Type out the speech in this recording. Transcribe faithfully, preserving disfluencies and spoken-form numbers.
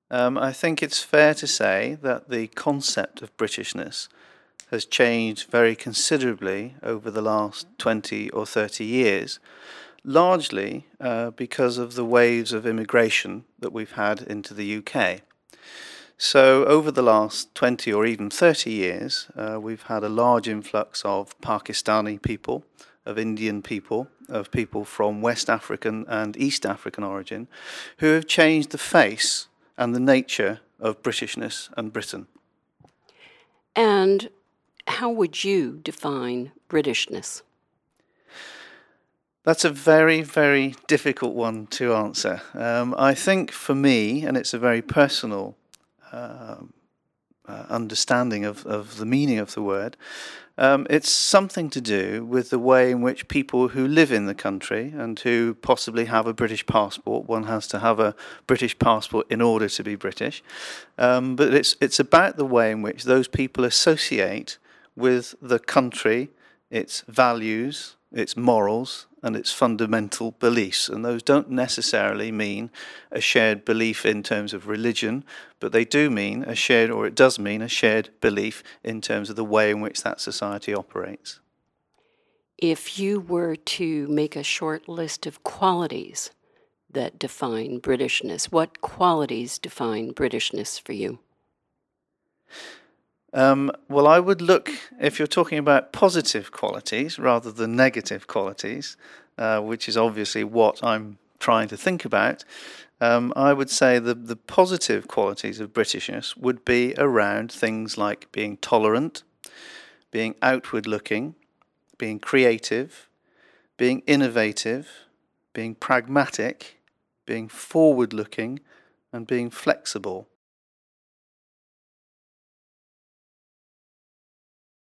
Um, I think it's fair to say that the concept of Britishness has changed very considerably over the last twenty or thirty years, largely uh, because of the waves of immigration that we've had into the U K. So over the last twenty or even thirty years, uh, we've had a large influx of Pakistani people, of Indian people, of people from West African and East African origin, who have changed the face and the nature of Britishness and Britain. And how would you define Britishness? That's a very, very difficult one to answer. Um, I think for me, and it's a very personal um, uh, understanding of, of the meaning of the word, um, it's something to do with the way in which people who live in the country and who possibly have a British passport, one has to have a British passport in order to be British, um, but it's, it's about the way in which those people associate with the country, its values, its morals, and its fundamental beliefs. And those don't necessarily mean a shared belief in terms of religion, but they do mean a shared, or it does mean a shared belief in terms of the way in which that society operates. If you were to make a short list of qualities that define Britishness, what qualities define Britishness for you? Um, well, I would look, if you're talking about positive qualities rather than negative qualities, uh, which is obviously what I'm trying to think about, um, I would say the, the positive qualities of Britishness would be around things like being tolerant, being outward looking, being creative, being innovative, being pragmatic, being forward looking, and being flexible.